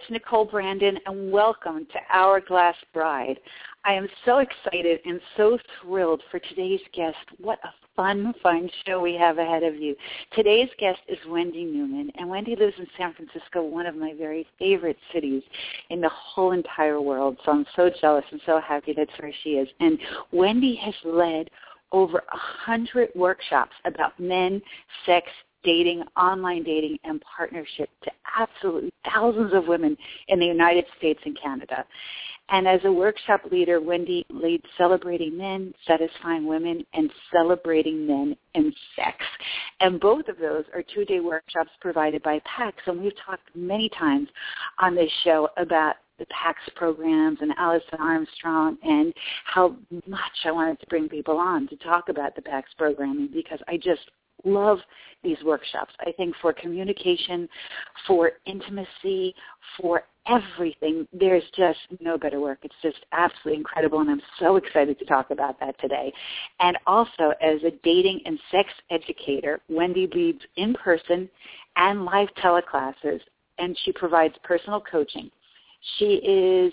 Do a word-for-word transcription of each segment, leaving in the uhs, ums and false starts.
Nicole Brandon, and welcome to Hourglass Bride. I am so excited and so thrilled for today's guest. What a fun, fun show we have ahead of you. Today's guest is Wendy Newman, and Wendy lives in San Francisco, one of my very favorite cities in the whole entire world. So I'm so jealous and so happy that's where she is. And Wendy has led over a hundred workshops about men, sex, dating, online dating, and partnership to absolutely thousands of women in the United States and Canada. And as a workshop leader, Wendy leads Celebrating Men, Satisfying Women, and Celebrating Men and Sex. And both of those are two-day workshops provided by PAX. And we've talked many times on this show about the PAX programs and Alison Armstrong and how much I wanted to bring people on to talk about the PAX programming, because I just love these workshops. I think for communication, for intimacy, for everything, there's just no better work. It's just absolutely incredible, and I'm so excited to talk about that today. And also, as a dating and sex educator, Wendy leads in-person and live teleclasses, and she provides personal coaching. She is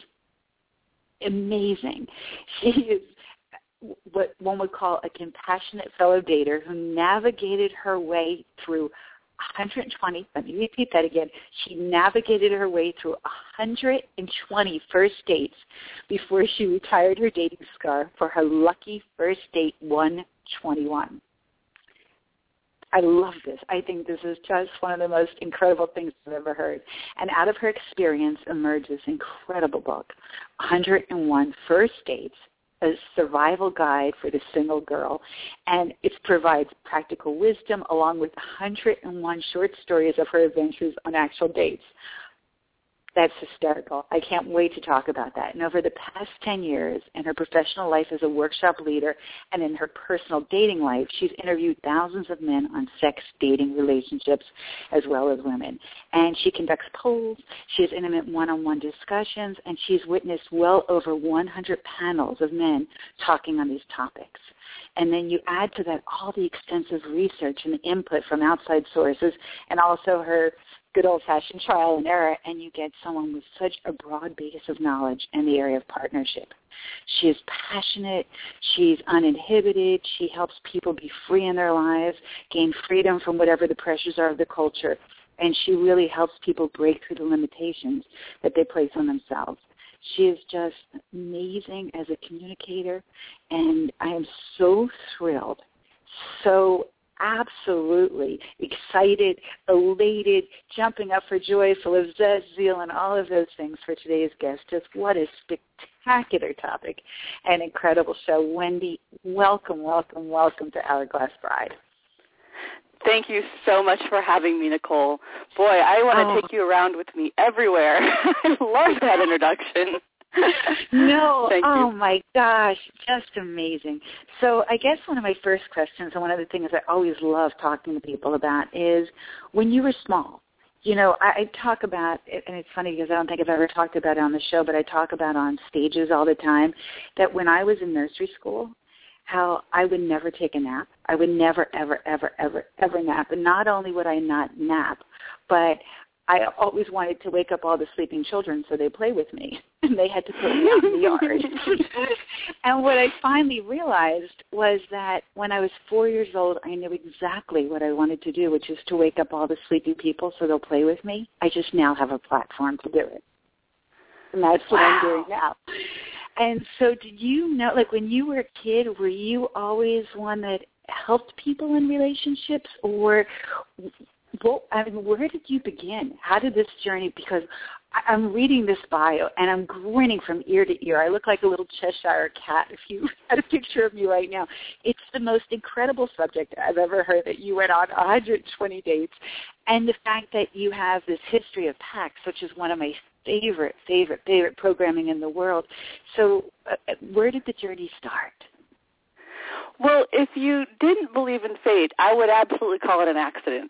amazing. She is what one would call a compassionate fellow dater who navigated her way through one hundred twenty, let me repeat that again, she navigated her way through one hundred twenty first dates before she retired her dating scar for her lucky first date one twenty-one. I love this. I think this is just one of the most incredible things I've ever heard. And out of her experience emerges this incredible book, one hundred one First Dates, a survival guide for the single girl, and it provides practical wisdom along with one hundred one short stories of her adventures on actual dates. That's hysterical. I can't wait to talk about that. And over the past ten years in her professional life as a workshop leader and in her personal dating life, she's interviewed thousands of men on sex, dating, relationships, as well as women. And she conducts polls, she has intimate one-on-one discussions, and she's witnessed well over one hundred panels of men talking on these topics. And then you add to that all the extensive research and input from outside sources, and also her good old-fashioned trial and error, and you get someone with such a broad base of knowledge in the area of partnership. She is passionate. She's uninhibited. She helps people be free in their lives, gain freedom from whatever the pressures are of the culture, and she really helps people break through the limitations that they place on themselves. She is just amazing as a communicator, and I am so thrilled, so absolutely excited, elated, jumping up for joy, full of zest, zeal, and all of those things for today's guest. Just what a spectacular topic and incredible show. Wendy, welcome, welcome, welcome to Hourglass Bride. Thank you so much for having me, Nicole. Boy, I want to oh. take you around with me everywhere. I love that introduction. No, Thank oh you. my gosh, just amazing. So I guess one of my first questions, and one of the things I always love talking to people about, is when you were small, you know, I, I talk about, and it's funny because I don't think I've ever talked about it on the show, but I talk about on stages all the time, that when I was in nursery school, how I would never take a nap. I would never, ever, ever, ever, ever nap. And not only would I not nap, but I always wanted to wake up all the sleeping children so they play with me, and they had to put me out in the yard. And what I finally realized was that when I was four years old, I knew exactly what I wanted to do, which is to wake up all the sleeping people so they'll play with me. I just now have a platform to do it. And that's what wow. I'm doing now. And so did you know, like when you were a kid, were you always one that helped people in relationships, or well, I mean, where did you begin? How did this journey, because I'm reading this bio, and I'm grinning from ear to ear. I look like a little Cheshire cat if you had a picture of me right now. It's the most incredible subject I've ever heard, that you went on one hundred twenty dates, and the fact that you have this history of PAX, which is one of my favorite, favorite, favorite programming in the world. So uh, where did the journey start? Well, if you didn't believe in fate, I would absolutely call it an accident.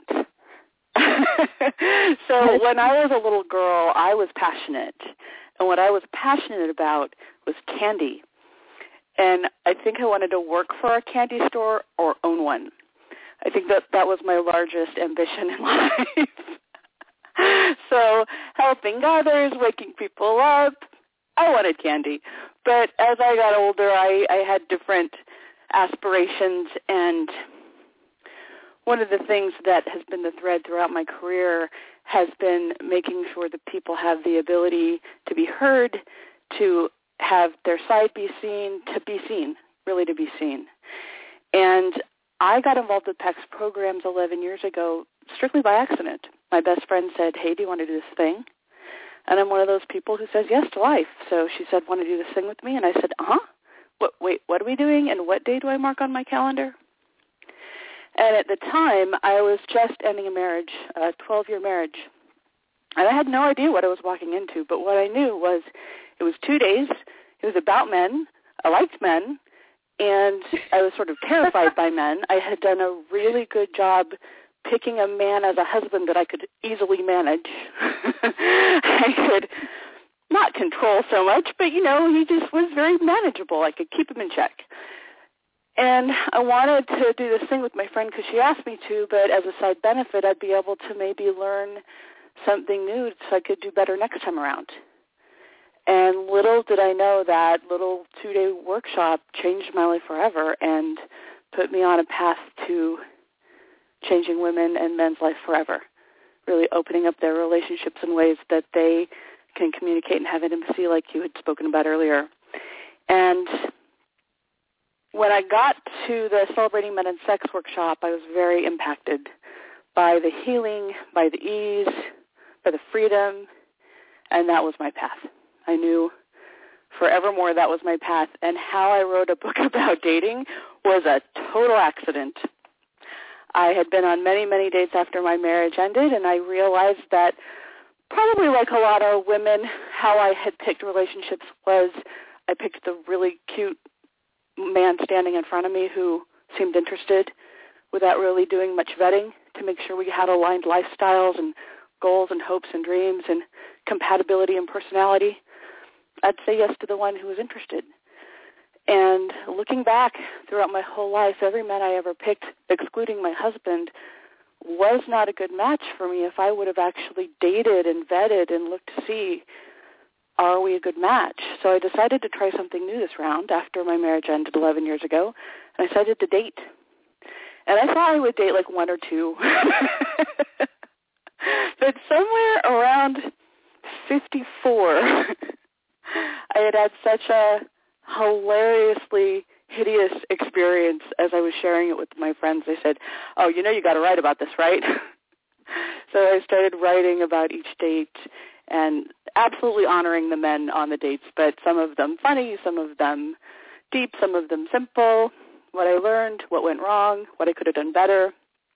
So when I was a little girl, I was passionate. And what I was passionate about was candy. And I think I wanted to work for a candy store or own one. I think that that was my largest ambition in life. So helping others, waking people up, I wanted candy. But as I got older, I, I had different aspirations, and one of the things that has been the thread throughout my career has been making sure that people have the ability to be heard, to have their side be seen, to be seen, really to be seen. And I got involved with PACS programs eleven years ago strictly by accident. My best friend said, hey, do you want to do this thing? And I'm one of those people who says yes to life. So she said, want to do this thing with me? And I said, uh-huh. What, wait, what are we doing, and what day do I mark on my calendar? And at the time, I was just ending a marriage, a twelve-year marriage. And I had no idea what I was walking into, but what I knew was it was two days, it was about men, I liked men, and I was sort of terrified by men. I had done a really good job picking a man as a husband that I could easily manage. I could not control so much, but, you know, he just was very manageable. I could keep him in check. And I wanted to do this thing with my friend because she asked me to, but as a side benefit, I'd be able to maybe learn something new so I could do better next time around. And little did I know that little two-day workshop changed my life forever and put me on a path to changing women and men's life forever, really opening up their relationships in ways that they can communicate and have intimacy like you had spoken about earlier. And when I got to the Celebrating Men and Sex workshop, I was very impacted by the healing, by the ease, by the freedom, and that was my path. I knew forevermore that was my path, and how I wrote a book about dating was a total accident. I had been on many, many dates after my marriage ended, and I realized that probably like a lot of women, how I had picked relationships was I picked the really cute man standing in front of me who seemed interested without really doing much vetting to make sure we had aligned lifestyles and goals and hopes and dreams and compatibility and personality. I'd say yes to the one who was interested. And looking back throughout my whole life, every man I ever picked, excluding my husband, was not a good match for me if I would have actually dated and vetted and looked to see, are we a good match? So I decided to try something new this round after my marriage ended eleven years ago, and I decided to date. And I thought I would date like one or two. But somewhere around fifty-four, I had had such a hilariously hideous experience as I was sharing it with my friends. They said, oh, you know you got to write about this, right? So I started writing about each date and absolutely honoring the men on the dates, but some of them funny, some of them deep, some of them simple, what I learned, what went wrong, what I could have done better.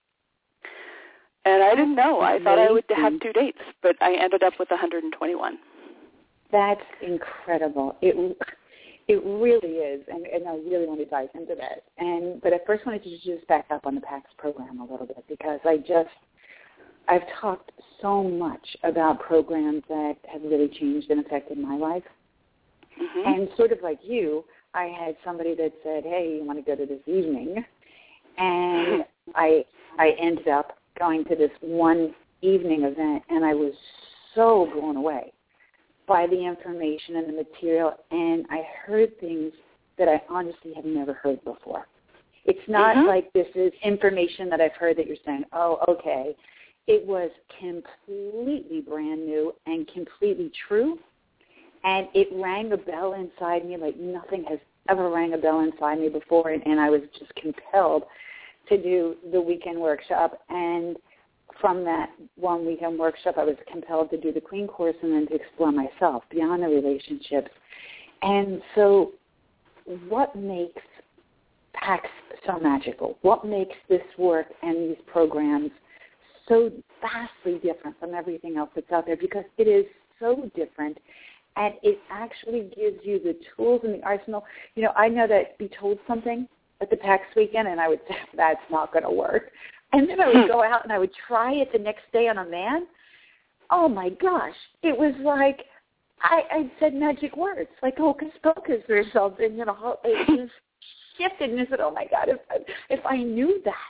And I didn't know. I thought I would have two dates, but I ended up with one hundred twenty-one. That's incredible. It it really is, and, and I really want to dive into that. And but I first wanted to just back up on the PACS program a little bit because I just I've talked so much about programs that have really changed and affected my life. Mm-hmm. And sort of like you, I had somebody that said, hey, you want to go to this evening? And I I ended up going to this one evening event, and I was so blown away by the information and the material, and I heard things that I honestly have never heard before. It's not mm-hmm. like this is information that I've heard that you're saying, oh, okay. It was completely brand new and completely true, and it rang a bell inside me like nothing has ever rang a bell inside me before, and, and I was just compelled to do the weekend workshop. And from that one weekend workshop, I was compelled to do the Queen course and then to explore myself beyond the relationships. And so what makes PACS so magical? What makes this work and these programs so vastly different from everything else that's out there? Because it is so different, and it actually gives you the tools and the arsenal. You know, I know that Be Told something at the PACS weekend, and I would say, that's not going to work. And then I would go out and I would try it the next day on a man. Oh, my gosh. It was like I, I said magic words, like hocus pocus or something. You know, it just shifted, and I said, oh, my God, if I, if I knew that,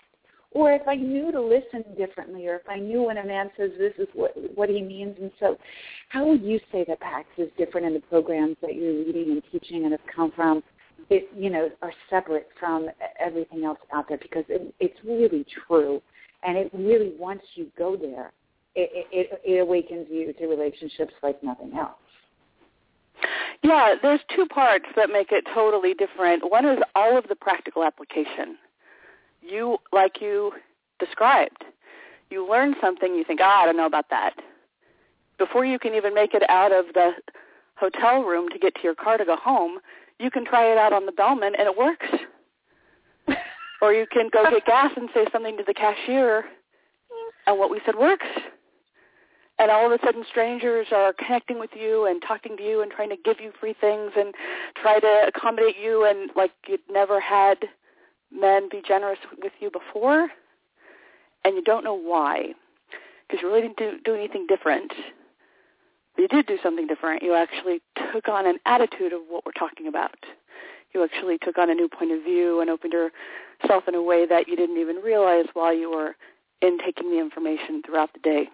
Or if I knew to listen differently, or if I knew when a man says this is what what he means. And so how would you say that PAX is different in the programs that you're leading and teaching and have come from, it, you know, are separate from everything else out there? Because it, it's really true. And it really, once you go there, it, it, it awakens you to relationships like nothing else. Yeah, there's two parts that make it totally different. One is all of the practical application. You, like you described, you learn something, you think, ah, I don't know about that. Before you can even make it out of the hotel room to get to your car to go home, you can try it out on the bellman and it works. Or you can go get gas and say something to the cashier and what we said works. And all of a sudden strangers are connecting with you and talking to you and trying to give you free things and try to accommodate you, and like you'd never had men be generous with you before, and you don't know why, because you really didn't do, do anything different. But you did do something different. You actually took on an attitude of what we're talking about. You actually took on a new point of view and opened yourself in a way that you didn't even realize while you were intaking the information throughout the day.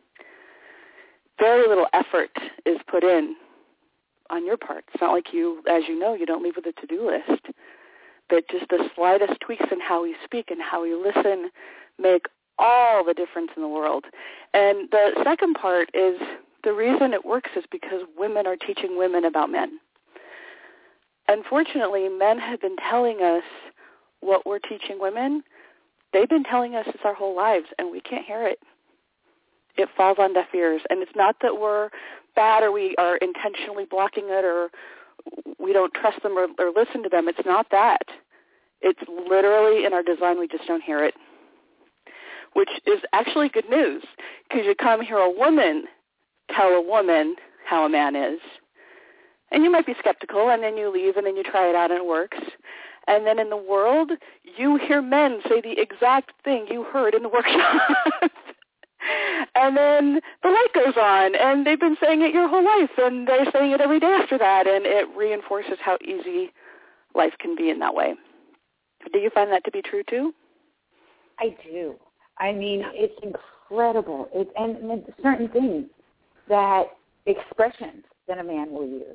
Very little effort is put in on your part. It's not like you, as you know, you don't leave with a to-do list. But just the slightest tweaks in how we speak and how we listen make all the difference in the world. And the second part is the reason it works is because women are teaching women about men. Unfortunately, men have been telling us what we're teaching women. They've been telling us this our whole lives, and we can't hear it. It falls on deaf ears. And it's not that we're bad or we are intentionally blocking it or we don't trust them or, or listen to them. It's not that. It's literally in our design, we just don't hear it, which is actually good news, because you come hear a woman tell a woman how a man is, and you might be skeptical, and then you leave, and then you try it out, and it works. And then in the world, you hear men say the exact thing you heard in the workshop. And then the light goes on, and they've been saying it your whole life, and they're saying it every day after that, and it reinforces how easy life can be in that way. Do you find that to be true, too? I do. I mean, it's incredible. It's, and, and certain things, that expressions that a man will use,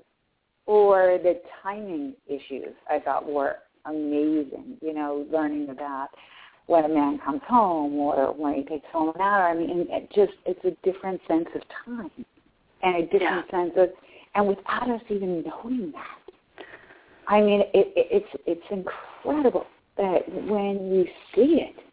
or the timing issues, I thought were amazing, you know, learning about when a man comes home or when he takes home an hour. I mean, it just, it's a different sense of time and a different yeah. sense of, and without us even knowing that. I mean, it, it, it's it's incredible that when you see it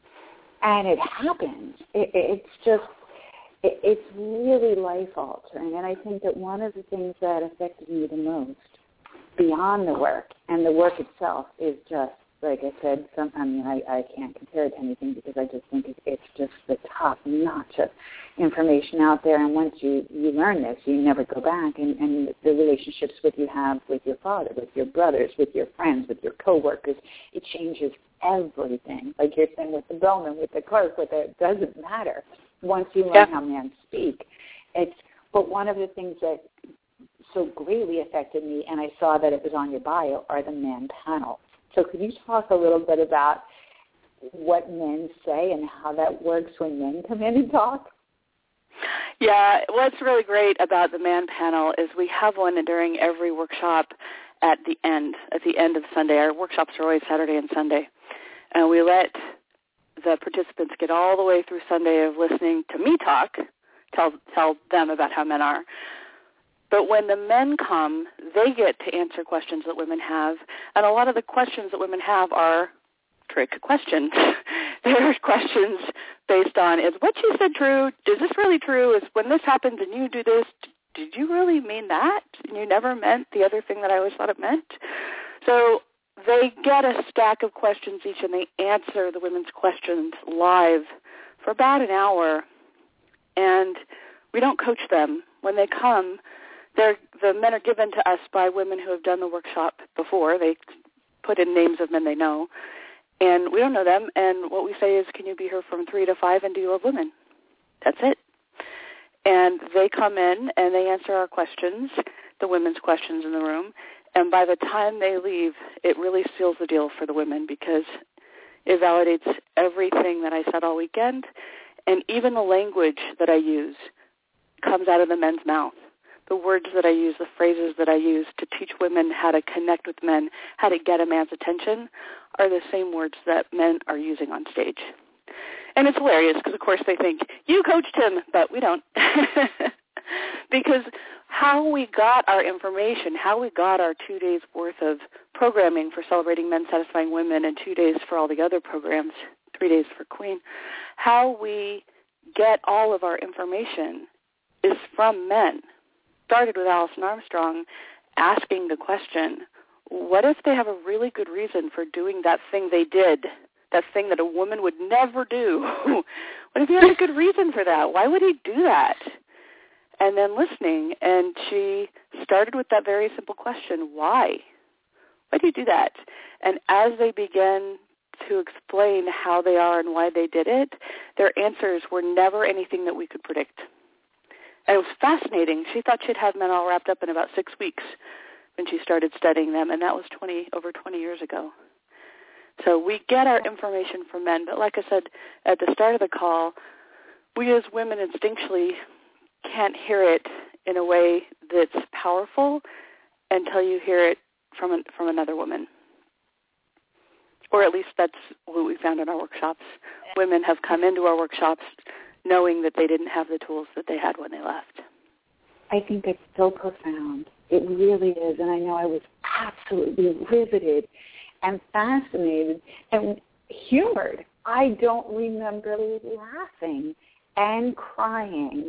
and it happens, it, it's just, it, it's really life-altering. And I think that one of the things that affected me the most, beyond the work, and the work itself is just, like I said, some, I mean, I, I can't compare it to anything because I just think it, it's just the top-notch of information out there. And once you, you learn this, you never go back. And, and the relationships with you have with your father, with your brothers, with your friends, with your coworkers, it changes everything. Like you're saying with the bellman, with the clerk, with the, it doesn't matter once you learn yeah. how men speak. It's, but one of the things that so greatly affected me, and I saw that it was on your bio, are the man panels. So could you talk a little bit about what men say and how that works when men come in and talk? Yeah, what's really great about the man panel is we have one during every workshop at the end, at the end of Sunday. Our workshops are always Saturday and Sunday. And we let the participants get all the way through Sunday of listening to me talk, tell tell them about how men are. But when the men come, they get to answer questions that women have. And a lot of the questions that women have are trick questions. They're questions based on, is what she said true? Is this really true? Is when this happens and you do this, did you really mean that? And you never meant the other thing that I always thought it meant? So they get a stack of questions each, and they answer the women's questions live for about an hour. And we don't coach them. When they come, They're, the men are given to us by women who have done the workshop before. They put in names of men they know, and we don't know them. And what we say is, can you be here from three to five, and do you love women? That's it. And they come in, and they answer our questions, the women's questions in the room. And by the time they leave, it really seals the deal for the women, because It validates everything that I said all weekend, and even the language that I use comes out of the men's mouth. The words that I use, the phrases that I use to teach women how to connect with men, how to get a man's attention, are the same words that men are using on stage. And it's hilarious because, of course, they think, you coached him, but we don't. Because how we got our information, how we got our two days' worth of programming for Celebrating Men, Satisfying Women, and two days for all the other programs, three days for Queen, how we get all of our information is from men. Started with Alison Armstrong asking the question, what if they have a really good reason for doing that thing they did, that thing that a woman would never do? What if he had a good reason for that? Why would he do that? And then listening, and she started with that very simple question, why? Why do you do that? And as they began to explain how they are and why they did it, their answers were never anything that we could predict. And it was fascinating. She thought she'd have men all wrapped up in about six weeks when she started studying them, and that was twenty over twenty years ago. So we get our information from men, but like I said at the start of the call, we as women instinctually can't hear it in a way that's powerful until you hear it from an, from another woman. Or at least that's what we found in our workshops. Women have come into our workshops knowing that they didn't have the tools that they had when they left. I think it's so profound. It really is. And I know I was absolutely riveted and fascinated and humored. I don't remember laughing and crying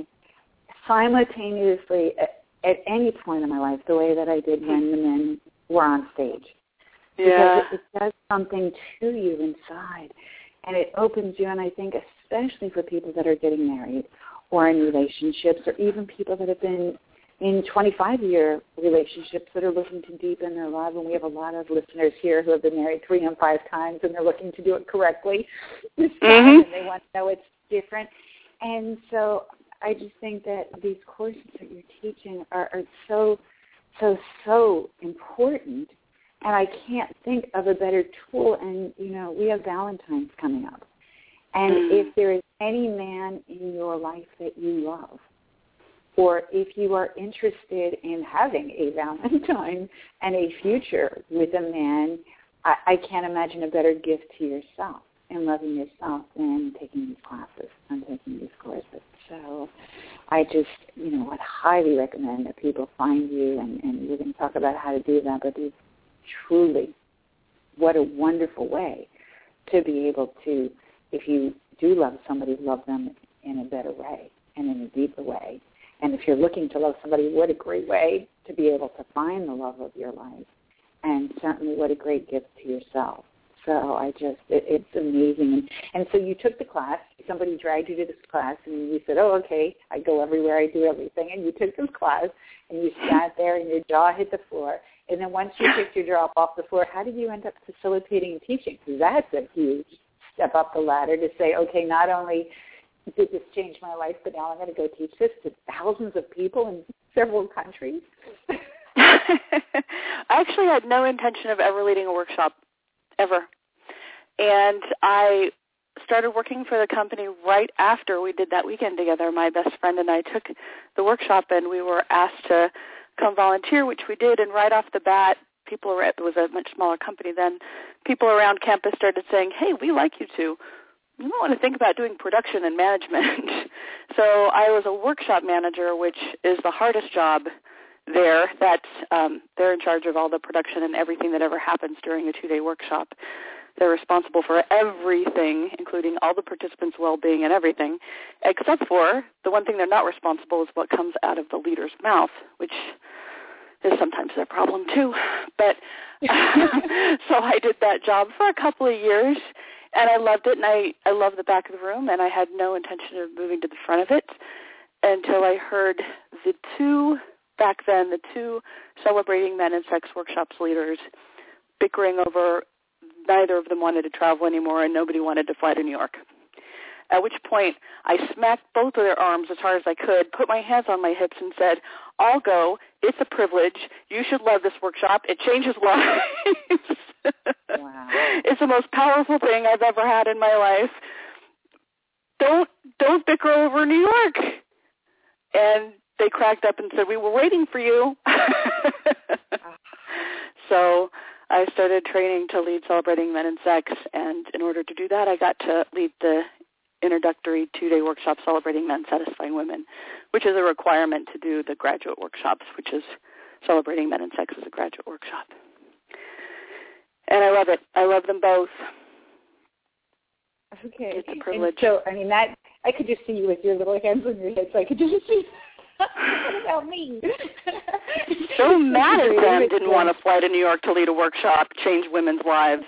simultaneously at, at any point in my life the way that I did when the men were on stage. Yeah. Because it, it does something to you inside, and it opens you, and I think especially for people that are getting married or in relationships, or even people that have been in twenty-five-year relationships that are looking to deepen their love, and we have a lot of listeners here who have been married three and five times, and they're looking to do it correctly this time, mm-hmm. and they want to know it's different. And so I just think that these courses that you're teaching are, are so, so, so important, and I can't think of a better tool. And, you know, we have Valentine's coming up. And mm. if there is any man in your life that you love, or if you are interested in having a Valentine and a future with a man, I, I can't imagine a better gift to yourself and loving yourself than taking these classes and taking these courses. So I just, you know, would highly recommend that people find you, and, and we're going to talk about how to do that, but it's truly, what a wonderful way to be able to, if you do love somebody, love them in a better way and in a deeper way. And if you're looking to love somebody, what a great way to be able to find the love of your life. And certainly what a great gift to yourself. So I just, it, it's amazing. And, and so you took the class, somebody dragged you to this class, and you said, oh, okay, I go everywhere, I do everything. And you took this class, and you sat there, and your jaw hit the floor. And then once you picked your jaw up off the floor, how did you end up facilitating and teaching? Because that's a huge step up the ladder to say, okay, not only did this change my life, but now I'm going to go teach this to thousands of people in several countries. I actually had no intention of ever leading a workshop, ever. And I started working for the company right after we did that weekend together. My best friend and I took the workshop, and we were asked to come volunteer, which we did. And right off the bat, people were, it was a much smaller company then, people around campus started saying, hey, we like you two. You might want to think about doing production and management. So I was a workshop manager, which is the hardest job there. That um, they're in charge of all the production and everything that ever happens during a two-day workshop. They're responsible for everything, including all the participants' well-being and everything, except for the one thing they're not responsible is what comes out of the leader's mouth, which is sometimes their problem too. But so I did that job for a couple of years, and I loved it, and I, I loved the back of the room, and I had no intention of moving to the front of it until I heard the two, back then, the two Celebrating Men and Sex Workshops leaders bickering over neither of them wanted to travel anymore, and nobody wanted to fly to New York. At which point, I smacked both of their arms as hard as I could, put my hands on my hips, and said, I'll go. It's a privilege. You should love this workshop. It changes lives. Wow. It's the most powerful thing I've ever had in my life. Don't don't bicker over New York. And they cracked up and said, we were waiting for you. So I started training to lead Celebrating Men and Sex, and in order to do that, I got to lead the introductory two-day workshop Celebrating Men, Satisfying Women, which is a requirement to do the graduate workshops, which is Celebrating Men and Sex as a graduate workshop. And I love it. I love them both. Okay. It's a privilege. And so, I mean, that I could just see you with your little hands on your head, so I could just see. What about me? So mad at them didn't want to fly to New York to lead a workshop, change women's lives.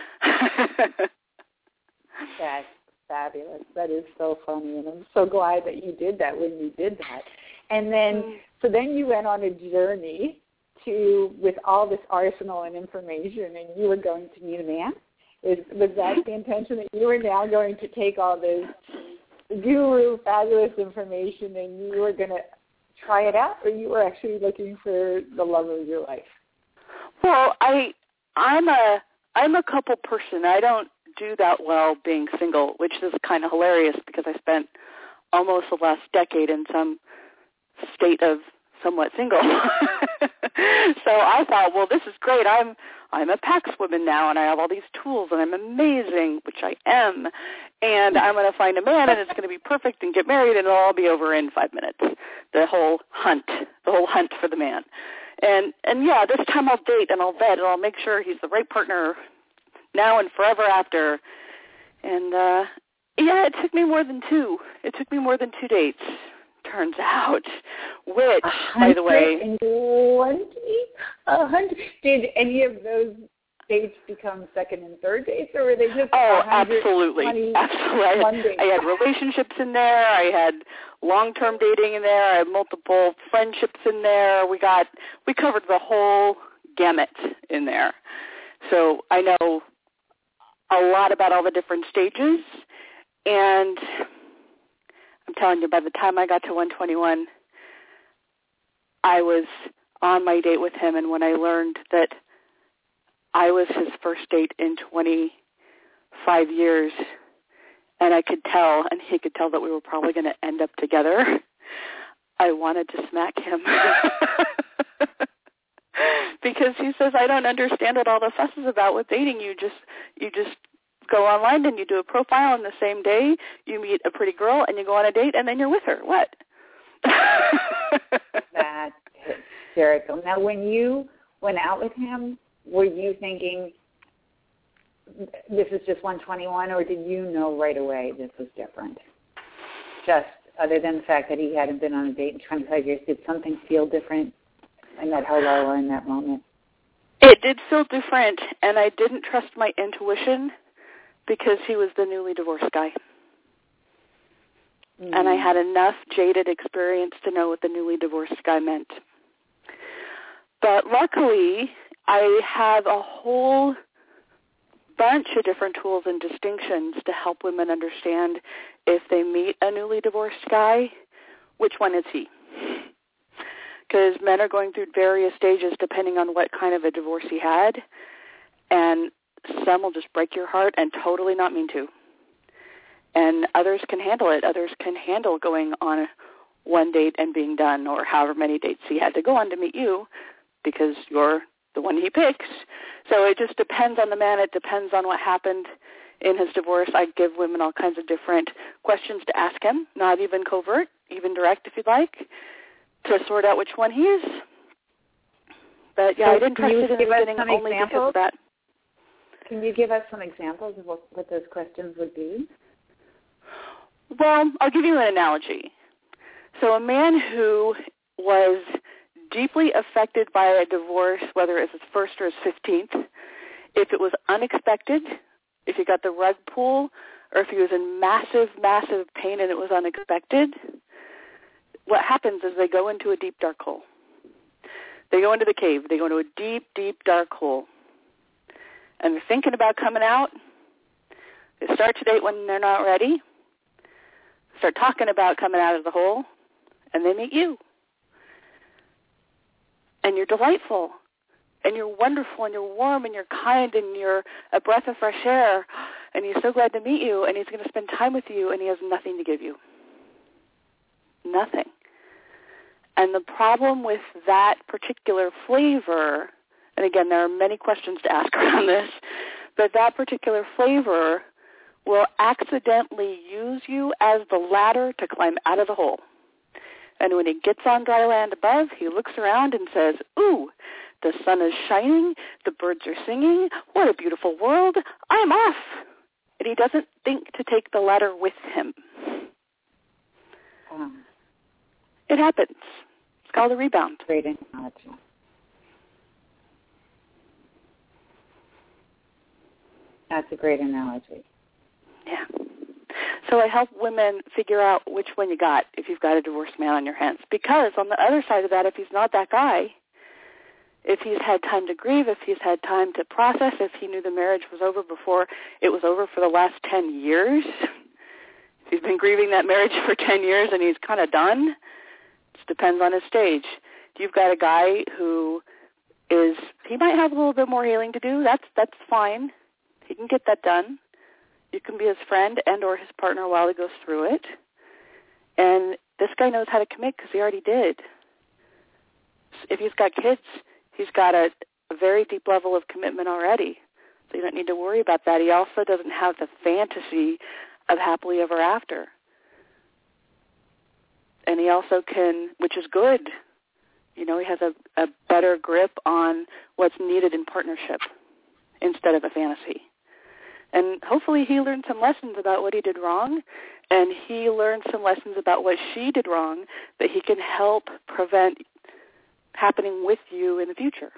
That's fabulous. That is so funny, and I'm so glad that you did that when you did that. And then, mm. so then you went on a journey to, with all this arsenal and information, and you were going to meet a man? Is, was that the intention, that you were now going to take all this guru, fabulous information, and you were going to try it out, or you were actually looking for the love of your life? Well, I, I'm a, I'm a couple person. I don't do that well being single, which is kind of hilarious because I spent almost the last decade in some state of somewhat single. So I thought, well, this is great. I'm I'm a PAX woman now, and I have all these tools, and I'm amazing, which I am, and I'm going to find a man, and it's going to be perfect, and get married, and it'll all be over in five minutes. The whole hunt, the whole hunt for the man. And, and yeah, this time I'll date, and I'll vet, and I'll make sure he's the right partner now and forever after. And, uh, yeah, it took me more than two. It took me more than two dates, turns out, which, by the way... one hundred Did any of those dates become second and third dates, or were they just Oh, absolutely. Absolutely. I had, I had relationships in there. I had long-term dating in there. I had multiple friendships in there. We got, we covered the whole gamut in there. So I know a lot about all the different stages, and I'm telling you, by the time I got to one twenty-one, I was on my date with him, and when I learned that I was his first date in twenty-five years, and I could tell, and he could tell that we were probably going to end up together, I wanted to smack him. Because he says, I don't understand what all the fuss is about with dating. You just, you just go online and you do a profile, and the same day you meet a pretty girl and you go on a date and then you're with her. What? That's hysterical. Now, when you went out with him, were you thinking this is just one twenty-one, or did you know right away this was different? Just other than the fact that he hadn't been on a date in twenty-five years, did something feel different in that hello or in that moment? It did feel different, and I didn't trust my intuition because he was the newly divorced guy. Mm. And I had enough jaded experience to know what the newly divorced guy meant. But luckily, I have a whole bunch of different tools and distinctions to help women understand if they meet a newly divorced guy, which one is he? Because men are going through various stages depending on what kind of a divorce he had, and some will just break your heart and totally not mean to. And others can handle it. Others can handle going on one date and being done, or however many dates he had to go on to meet you, because you're the one he picks. So it just depends on the man. It depends on what happened in his divorce. I give women all kinds of different questions to ask him, not even covert, even direct if you'd like, to sort out which one he is. But yeah, so I didn't trust it in the beginning only examples? because of that. Can you give us some examples of what, what those questions would be? Well, I'll give you an analogy. So a man who was deeply affected by a divorce, whether it was his first or his fifteenth, if it was unexpected, if he got the rug pull, or if he was in massive, massive pain and it was unexpected, what happens is they go into a deep, dark hole. They go into the cave. They go into a deep, deep, dark hole. And they're thinking about coming out. They start to date when they're not ready. Start talking about coming out of the hole, and they meet you. And you're delightful. and you're wonderful, and you're warm, and you're kind, and you're a breath of fresh air, and he's so glad to meet you, and he's going to spend time with you, and he has nothing to give you. Nothing. And the problem with that particular flavor, and again, there are many questions to ask around this, but that particular flavor will accidentally use you as the ladder to climb out of the hole. And when he gets on dry land above, he looks around and says, ooh, the sun is shining, the birds are singing, what a beautiful world, I'm off. And he doesn't think to take the ladder with him. Um, it happens. It's called a rebound. Great analogy. That's a great analogy. Yeah. So I help women figure out which one you got if you've got a divorced man on your hands. Because on the other side of that, if he's not that guy, if he's had time to grieve, if he's had time to process, if he knew the marriage was over before it was over for the last ten years, if he's been grieving that marriage for ten years and he's kind of done, it just depends on his stage. You've got a guy who is, he might have a little bit more healing to do. That's that's fine. He can get that done. You can be his friend and or his partner while he goes through it. And this guy knows how to commit because he already did. If he's got kids, he's got a, a very deep level of commitment already. So you don't need to worry about that. He also doesn't have the fantasy of happily ever after. And he also can, which is good, you know, he has a, a better grip on what's needed in partnership instead of a fantasy. And hopefully he learned some lessons about what he did wrong, and he learned some lessons about what she did wrong that he can help prevent happening with you in the future.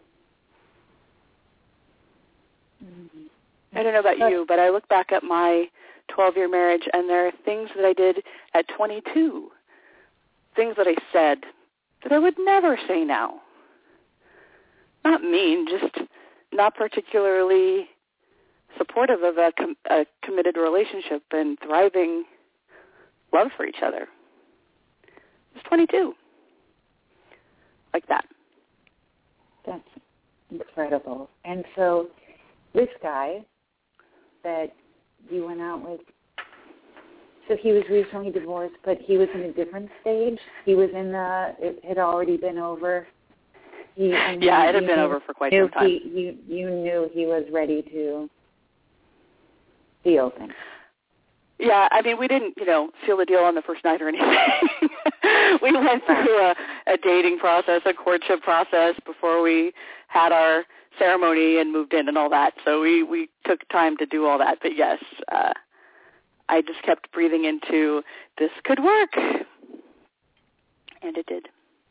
Mm-hmm. I don't know about you, but I look back at my twelve-year marriage, and there are things that I did at twenty-two, things that I said that I would never say now. Not mean, just not particularly supportive of a, com- a committed relationship and thriving love for each other. It's twenty-two. Like that. That's incredible. And so this guy that you went out with, so he was recently divorced, but he was in a different stage? He was in the, it had already been over? He, yeah, it had been over for quite some time. He, you, you knew he was ready to seal things. Yeah, I mean, we didn't, you know, seal the deal on the first night or anything. We went through a, a dating process, a courtship process before we had our ceremony and moved in and all that. So we, we took time to do all that. But yes, uh, I just kept breathing into this could work. And it did.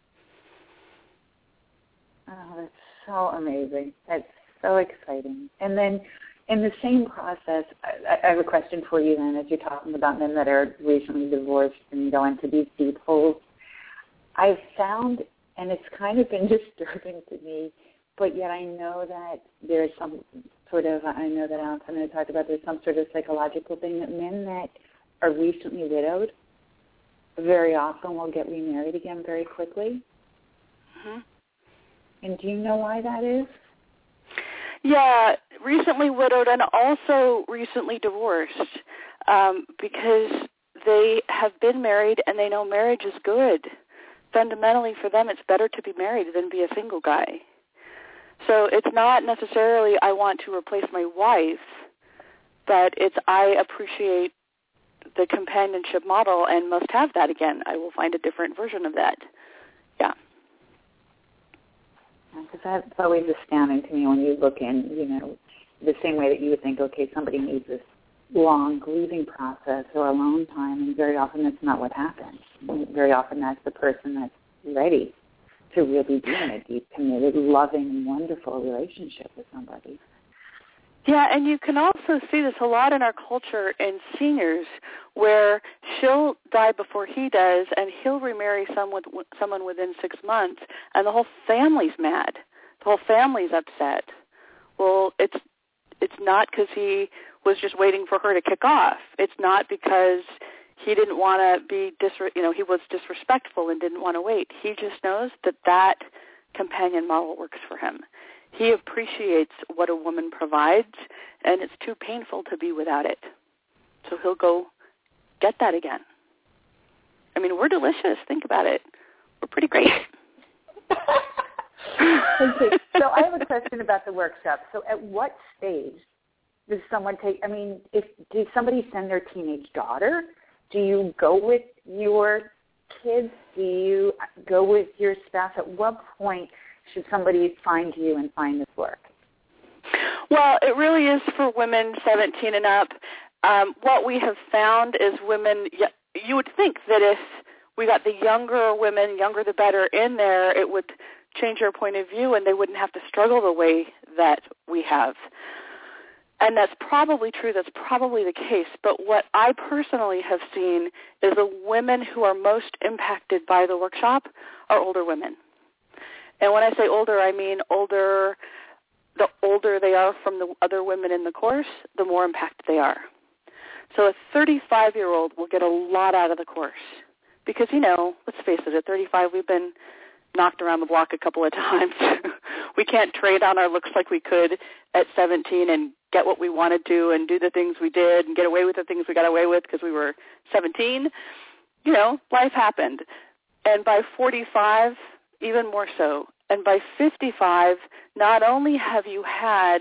Oh, that's so amazing. That's so exciting. And then in the same process, I, I have a question for you then as you're talking about men that are recently divorced and go into these deep holes. I've found, and it's kind of been disturbing to me, but yet I know that there's some sort of, I know that Alex and I talked about there's some sort of psychological thing that men that are recently widowed very often will get remarried again very quickly. Mm-hmm. And do you know why that is? Yeah, recently widowed and also recently divorced um, because they have been married and they know marriage is good. Fundamentally for them it's better to be married than be a single guy. So it's not necessarily I want to replace my wife, but it's I appreciate the companionship model and must have that again. I will find a different version of that. Yeah. Because that's always astounding to me when you look in, you know, the same way that you would think, okay, somebody needs this long grieving process or alone time, and very often that's not what happens. Very often that's the person that's ready to really be in a deep, committed, loving, wonderful relationship with somebody. Yeah, and you can also see this a lot in our culture in seniors where she'll die before he does and he'll remarry someone, someone within six months and the whole family's mad. The whole family's upset. Well, it's it's not because he was just waiting for her to kick off. It's not because he didn't want to be, dis- you know, he was disrespectful and didn't want to wait. He just knows that that companion model works for him. He appreciates what a woman provides, and it's too painful to be without it. So he'll go get that again. I mean, we're delicious. Think about it. We're pretty great. Okay. So I have a question about the workshop. So at what stage does someone take, I mean, if does somebody send their teenage daughter? Do you go with your kids? Do you go with your spouse? At what point should somebody find you and find this work? Well, it really is for women seventeen and up. Um, what we have found is women, you would think that if we got the younger women, younger the better, in there, it would change their point of view and they wouldn't have to struggle the way that we have. And that's probably true. That's probably the case. But what I personally have seen is the women who are most impacted by the workshop are older women. And when I say older, I mean older, the older they are from the other women in the course, the more impacted they are. So a thirty-five-year-old will get a lot out of the course because, you know, let's face it, at thirty-five we've been knocked around the block a couple of times. We can't trade on our looks like we could at seventeen and get what we wanted to and do the things we did and get away with the things we got away with because we were seventeen. You know, life happened. And by forty-five, even more so. And by fifty-five, not only have you had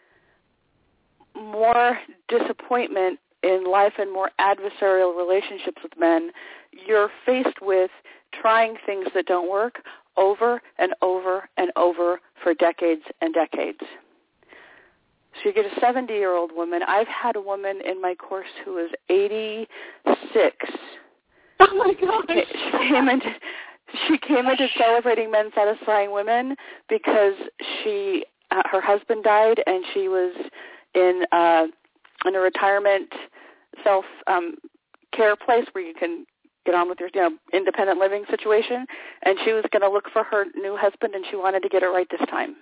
more disappointment in life and more adversarial relationships with men, you're faced with trying things that don't work over and over and over for decades and decades. So you get a seventy-year-old woman. I've had a woman in my course who is eighty-six. Oh, my gosh. She came into, she came into Celebrating Men Satisfying Women because she uh, her husband died and she was in uh, in a retirement self um, care place where you can get on with your you know, independent living situation, and she was going to look for her new husband, and she wanted to get it right this time.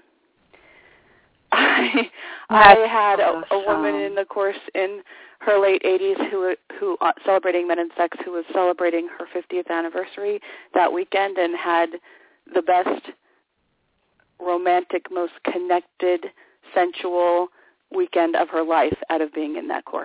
I, I had a, a woman in the course in her late eighties who, who uh, celebrating Men and Sex, who was celebrating her fiftieth anniversary that weekend and had the best romantic, most connected, sensual weekend of her life out of being in that course.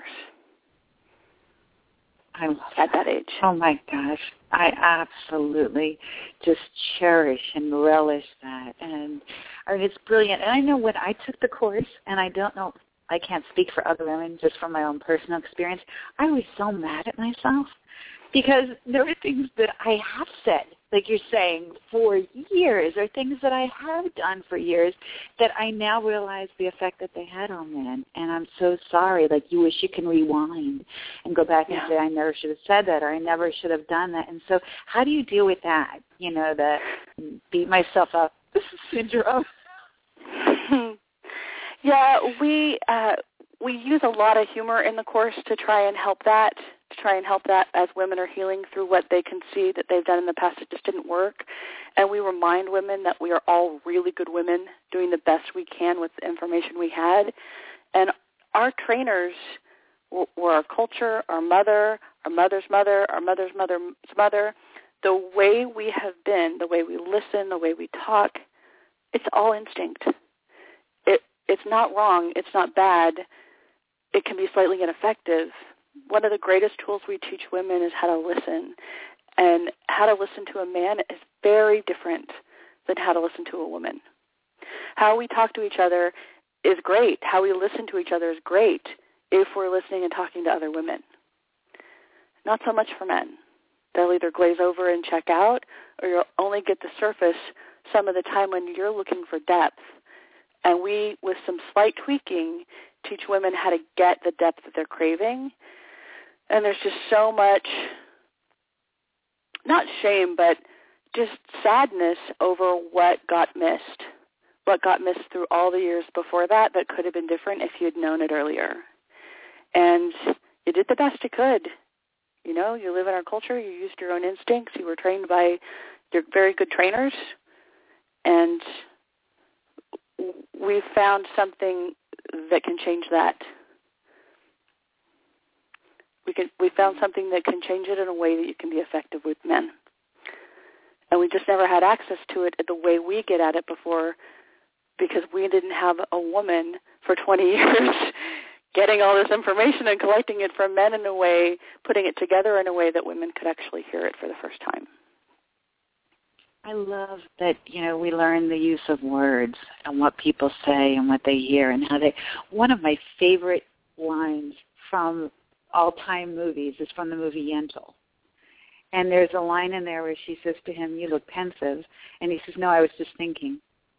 I love at that. that age. Oh, my gosh. I absolutely just cherish and relish that. And I mean, it's brilliant. And I know when I took the course, and I don't know, I can't speak for other women, just from my own personal experience, I was so mad at myself because there were things that I have said, like you're saying, for years, or things that I have done for years that I now realize the effect that they had on men. And I'm so sorry. Like, you wish you can rewind and go back and yeah. say, I never should have said that, or I never should have done that. And so how do you deal with that, you know, the beat myself up syndrome? Yeah, we uh, we use a lot of humor in the course to try and help that, to try and help that as women are healing through what they can see that they've done in the past that just didn't work. And we remind women that we are all really good women doing the best we can with the information we had. And our trainers were our culture, our mother, our mother's mother, our mother's mother's mother. The way we have been, the way we listen, the way we talk, it's all instinct. It It's not wrong. It's not bad. It can be slightly ineffective. One of the greatest tools we teach women is how to listen. And how to listen to a man is very different than how to listen to a woman. How we talk to each other is great. How we listen to each other is great if we're listening and talking to other women. Not so much for men. They'll either glaze over and check out, or you'll only get the surface some of the time when you're looking for depth. And we, with some slight tweaking, teach women how to get the depth that they're craving. And there's just so much, not shame, but just sadness over what got missed, what got missed through all the years before that that could have been different if you'd known it earlier. And you did the best you could. You know, you live in our culture, you used your own instincts, you were trained by your very good trainers, and we found something that can change that. We can we found something that can change it in a way that you can be effective with men. and we just never had access to it the way we get at it before, because we didn't have a woman for twenty years getting all this information and collecting it from men in a way, putting it together in a way that women could actually hear it for the first time. I love that, you know, we learn the use of words and what people say and what they hear and how they, one of my favorite lines from all-time movies is from the movie Yentl. And there's a line in there where she says to him, "You look pensive." And he says, "No, I was just thinking."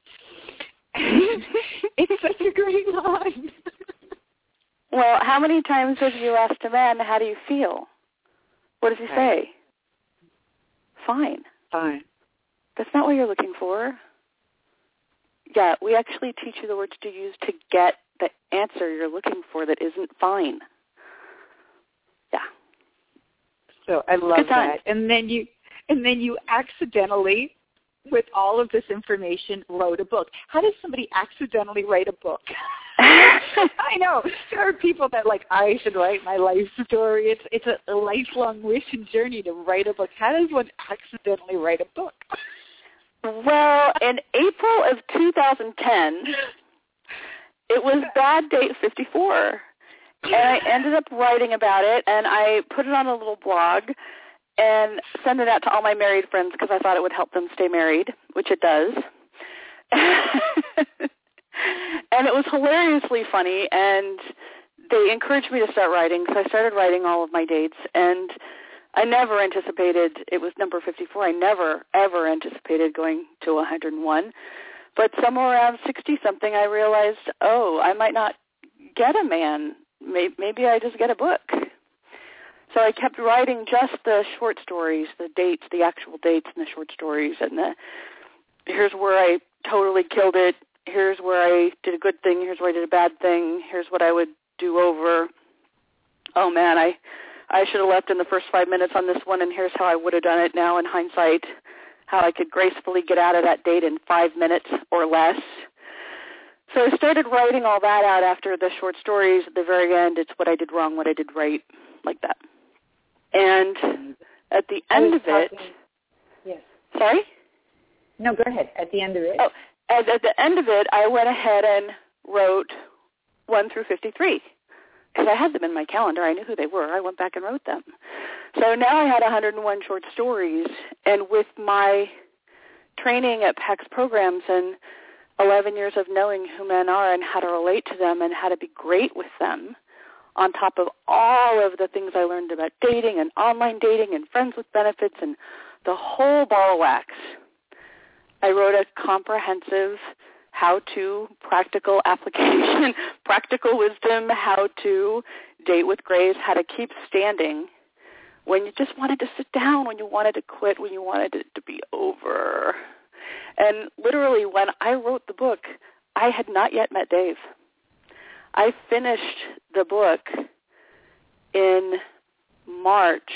It's such a great line. Well, how many times have you asked a man, "How do you feel?" What does he right. say? Fine. Fine. That's not what you're looking for. Yeah, we actually teach you the words to use to get the answer you're looking for that isn't fine. Yeah. So I love that. And then you and then you accidentally, with all of this information, wrote a book. How does somebody accidentally write a book? I know. There are people that like, I should write my life story. It's it's a, a lifelong wish and journey to write a book. How does one accidentally write a book? Well, in April of two thousand ten, it was Bad Date fifty-four. And I ended up writing about it, and I put it on a little blog and sent it out to all my married friends because I thought it would help them stay married, which it does. And it was hilariously funny, and they encouraged me to start writing, so I started writing all of my dates, and I never anticipated, it was number fifty-four, I never, ever anticipated going to one hundred one, but somewhere around sixty-something I realized, oh, I might not get a man, maybe I just get a book. So I kept writing just the short stories, the dates, the actual dates and the short stories, and the here's where I totally killed it, here's where I did a good thing, here's where I did a bad thing, here's what I would do over. Oh, man, I I should have left in the first five minutes on this one, and here's how I would have done it now in hindsight, how I could gracefully get out of that date in five minutes or less. So I started writing all that out after the short stories. At the very end, it's what I did wrong, what I did right, like that. And at the end of it... Talking, yes. Sorry? No, go ahead. At the end of it? Oh, at, at the end of it, I went ahead and wrote one through fifty-three. Because I had them in my calendar. I knew who they were. I went back and wrote them. So now I had one hundred one short stories. And with my training at PAX programs and eleven years of knowing who men are and how to relate to them and how to be great with them, on top of all of the things I learned about dating and online dating and friends with benefits and the whole ball of wax, I wrote a comprehensive how-to, practical application, practical wisdom, how to date with grace, how to keep standing when you just wanted to sit down, when you wanted to quit, when you wanted it to be over. And literally when I wrote the book, I had not yet met Dave. I finished the book in March,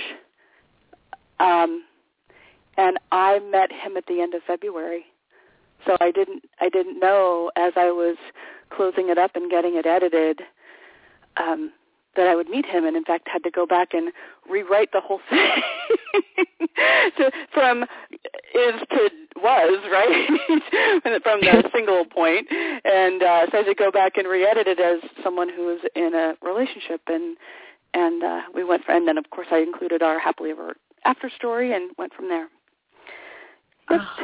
um, and I met him at the end of February. So I didn't I didn't know as I was closing it up and getting it edited um, that I would meet him, and in fact had to go back and rewrite the whole thing to, from is to was, right, from the single point. And uh, so I had to go back and re-edit it as someone who was in a relationship, and and uh, we went for, and then of course I included our happily ever after story and went from there. Yep. Oh.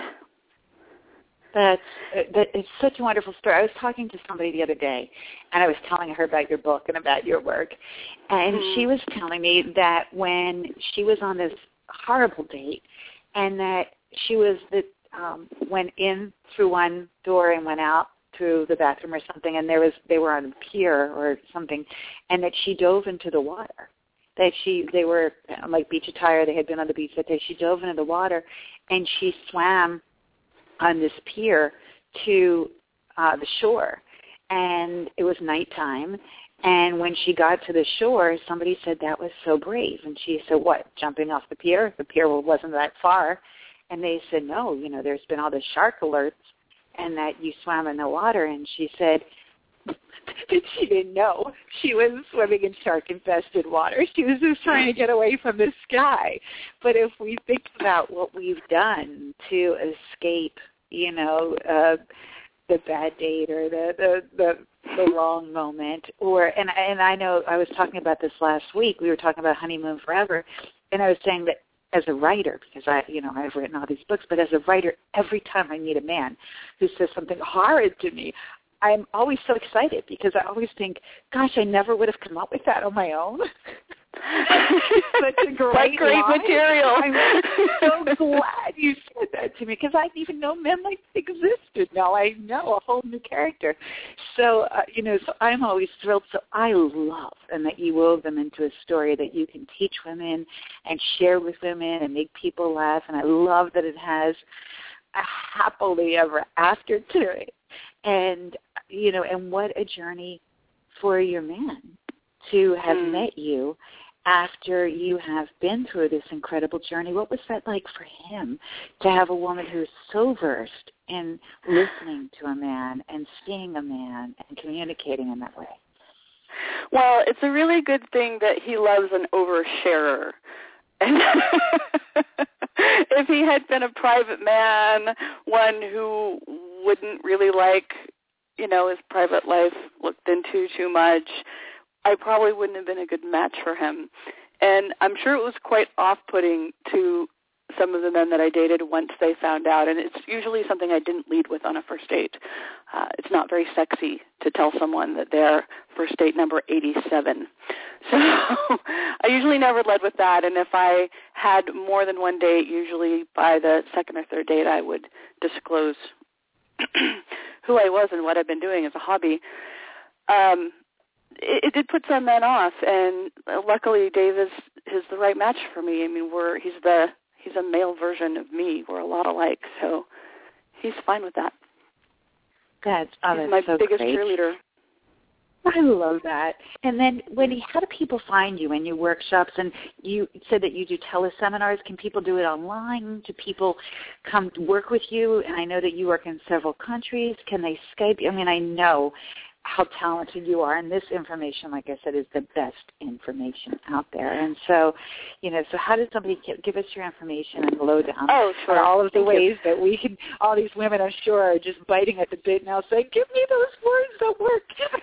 That's that, it's such a wonderful story. I was talking to somebody the other day, and I was telling her about your book and about your work, and mm-hmm. she was telling me that when she was on this horrible date, and that she was that um, went in through one door and went out through the bathroom or something, and there was they were on a pier or something, and that she dove into the water. That she they were like beach attire. They had been on the beach that day. She dove into the water, and she swam on this pier to uh, the shore, and it was nighttime, and when she got to the shore, somebody said that was so brave, and she said, what, jumping off the pier? The pier wasn't that far, and they said, no, you know, there's been all the shark alerts, and that you swam in the water, and she said, that she didn't know she was swimming in shark-infested water. She was just trying to get away from this guy. But if we think about what we've done to escape, you know, uh, the bad date or the, the, the, the wrong moment, or and and I know I was talking about this last week. We were talking about Honeymoon Forever, and I was saying that as a writer, because I, you know, I've written all these books, but as a writer, every time I meet a man who says something horrid to me, I'm always so excited because I always think, gosh, I never would have come up with that on my own. Such a great, great line. material. I'm so glad you said that to me because I didn't even know men like existed. Now I know a whole new character. So, uh, you know, so I'm always thrilled. So I love and that you wove them into a story that you can teach women and share with women and make people laugh. And I love that it has a happily ever after to it. And, you know, and what a journey for your man to have mm. met you after you have been through this incredible journey. What was that like for him to have a woman who is so versed in listening to a man and seeing a man and communicating in that way? Well, it's a really good thing that he loves an oversharer. And if he had been a private man, one who wouldn't really like, you know, his private life looked into too much, I probably wouldn't have been a good match for him. And I'm sure it was quite off-putting to some of the men that I dated once they found out. And it's usually something I didn't lead with on a first date. Uh, it's not very sexy to tell someone that they're first date number eighty-seven. So I usually never led with that. And if I had more than one date, usually by the second or third date, I would disclose who I was and what I've been doing as a hobby. Um, It, it did put some men off, and luckily Dave is, is the right match for me. I mean, we're he's the he's a male version of me. We're a lot alike, so he's fine with that. That's, oh, he's that's my so biggest great. cheerleader. I love that. And then, Wendy, how do people find you in your workshops? And you said that you do teleseminars. Can people do it online? Do people come to work with you? And I know that you work in several countries. Can they Skype you? I mean, I know how talented you are, and this information, like I said, is the best information out there. And so, you know, so how does somebody give, give us your information and load down oh, sure. all of the Thank ways you. that we can, all these women, I'm sure, are just biting at the bit now saying, give me those words that work.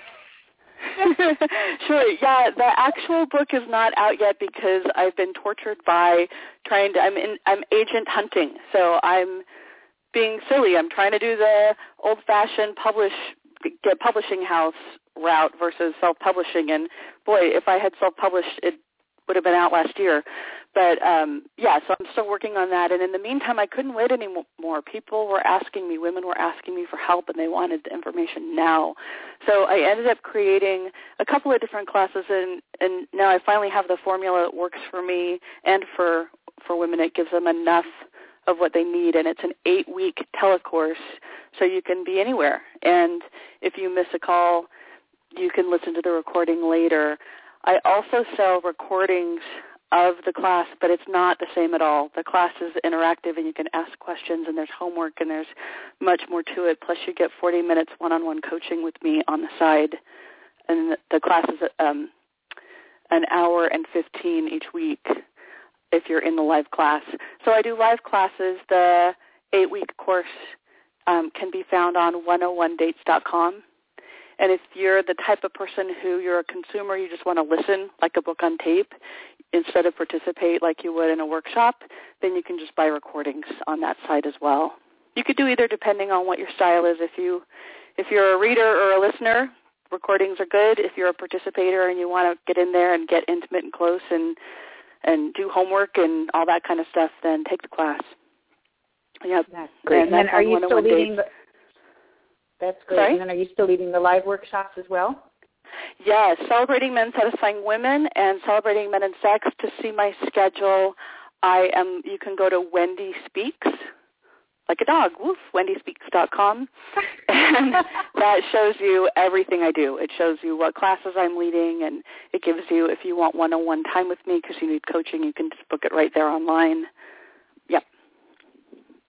Sure. Yeah, the actual book is not out yet because I've been tortured by trying to, I'm in, I'm agent hunting. So I'm being silly. I'm trying to do the old-fashioned publish get publishing house route versus self-publishing. And boy, if I had self-published, it would have been out last year. But um, yeah, so I'm still working on that. And in the meantime, I couldn't wait anymore. People were asking me, women were asking me for help, and they wanted the information now. So I ended up creating a couple of different classes, and, and now I finally have the formula that works for me and for, for women. It gives them enough of what they need, and it's an eight-week telecourse, so you can be anywhere. And if you miss a call, you can listen to the recording later. I also sell recordings of the class, but it's not the same at all. The class is interactive, and you can ask questions, and there's homework, and there's much more to it. Plus, you get forty minutes one-on-one coaching with me on the side, and the class is um, an hour and fifteen each week if you're in the live class. So I do live classes. The eight-week course um, can be found on one oh one dates dot com. And if you're the type of person who you're a consumer, you just want to listen like a book on tape instead of participate like you would in a workshop, then you can just buy recordings on that site as well. You could do either depending on what your style is. If, you, if you're a reader or a listener, recordings are good. If you're a participator and you want to get in there and get intimate and close and and do homework and all that kind of stuff, then take the class. Yep. That's great. And, and then are you still leading the, that's great. Sorry? And then are you still leading the live workshops as well? Yes, Celebrating Men Satisfying Women and Celebrating Men and Sex. To see my schedule, I am. You can go to Wendy Speaks, like a dog, woof, wendy speaks dot com. And that shows you everything I do. It shows you what classes I'm leading, and it gives you, if you want one-on-one time with me because you need coaching, you can just book it right there online. Yep.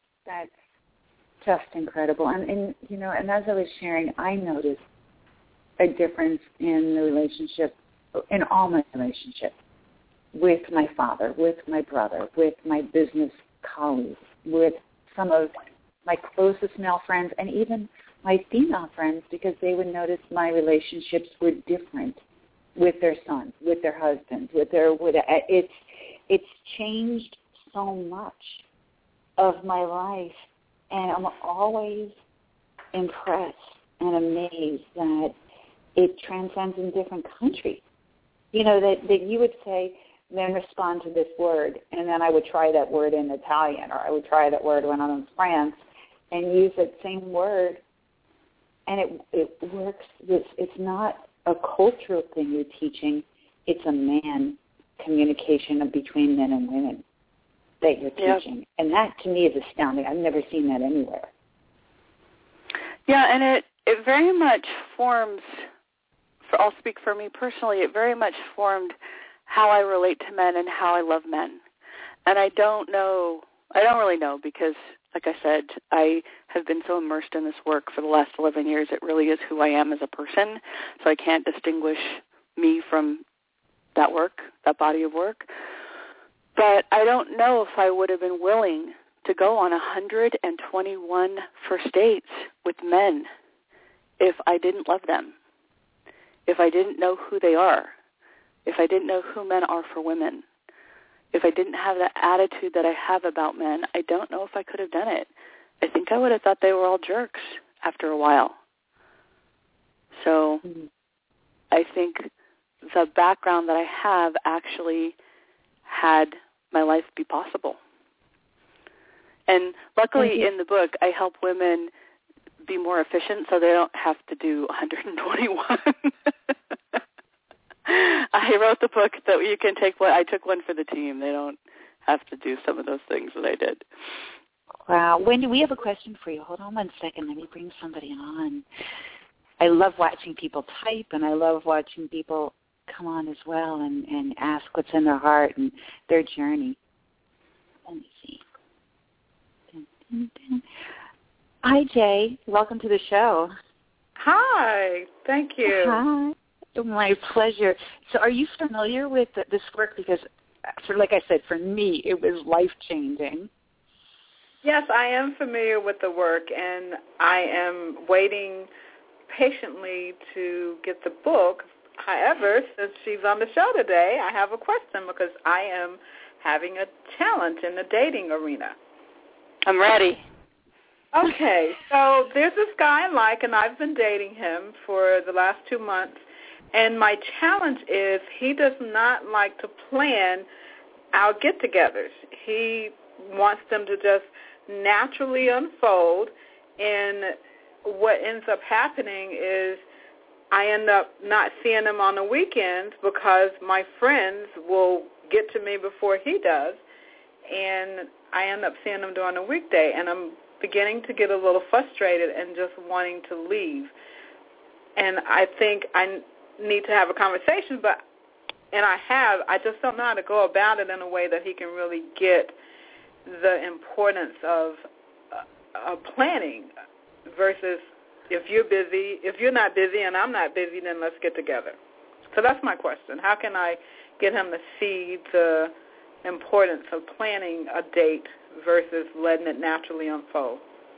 That's just incredible. And, and, you know, and as I was sharing, I noticed a difference in the relationship, in all my relationships, with my father, with my brother, with my business colleagues, with some of my closest male friends, and even my female friends, because they would notice my relationships were different with their sons, with their husbands, with their, with, it's, it's changed so much of my life, and I'm always impressed and amazed that it transcends in different countries. You know, that, that you would say, then respond to this word, and then I would try that word in Italian, or I would try that word when I'm in France, and use that same word, and it it works. It's, it's not a cultural thing you're teaching. It's a man communication between men and women that you're yep. teaching. And that, to me, is astounding. I've never seen that anywhere. Yeah, and it, it very much forms, for, I'll speak for me personally, it very much formed how I relate to men and how I love men. And I don't know, I don't really know because, like I said, I have been so immersed in this work for the last eleven years, it really is who I am as a person. So I can't distinguish me from that work, that body of work. But I don't know if I would have been willing to go on one hundred twenty-one first dates with men if I didn't love them, if I didn't know who they are, if I didn't know who men are for women, if I didn't have the attitude that I have about men. I don't know if I could have done it. I think I would have thought they were all jerks after a while. So mm-hmm. I think the background that I have actually had my life be possible. And luckily in the book, I help women be more efficient so they don't have to do one hundred twenty-one. I wrote the book that you can take one. I took one for the team. They don't have to do some of those things that I did. Wow. Wendy, we have a question for you. Hold on one second. Let me bring somebody on. I love watching people type, and I love watching people come on as well and, and ask what's in their heart and their journey. Let me see. Dun, dun, dun. Hi, Jay. Welcome to the show. Hi. Thank you. Hi. My pleasure. So are you familiar with this work? Because, for, like I said, for me, it was life-changing. Yes, I am familiar with the work, and I am waiting patiently to get the book. However, since she's on the show today, I have a question because I am having a challenge in the dating arena. I'm ready. Okay, so there's this guy I like, and I've been dating him for the last two months. And my challenge is he does not like to plan our get-togethers. He wants them to just naturally unfold, and what ends up happening is I end up not seeing him on the weekends because my friends will get to me before he does, and I end up seeing him during the weekday, and I'm beginning to get a little frustrated and just wanting to leave. And I think I need to have a conversation, but and I have, I just don't know how to go about it in a way that he can really get the importance of uh, uh, planning versus if you're busy, if you're not busy and I'm not busy, then let's get together. So that's my question. How can I get him to see the importance of planning a date versus letting it naturally unfold?